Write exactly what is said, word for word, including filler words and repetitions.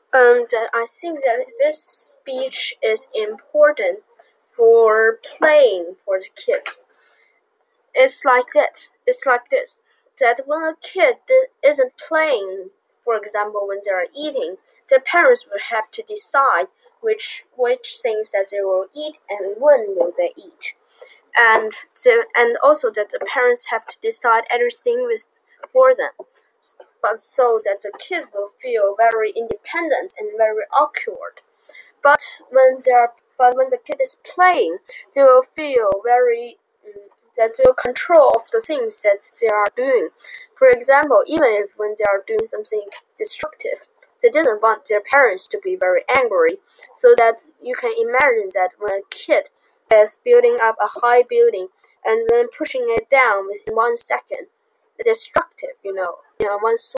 Um, that I think that this speech is important for playing for the kids. It's like that. It's like this. That when a kid isn't playing, for example, when they are eating, their parents will have to decide which which things that they will eat and when will they eat, and the, and also that the parents have to decide everything with for them, but so that the kids will feel very independent and very awkward. But when they are but when the kid is playing, they will feel very um, that they will control of the things that they are doing. For example, even if when they are doing something destructive, they didn't want their parents to be very angry. So that you can imagine that when a kid is building up a high building and then pushing it down within one second, destructive, you know, in one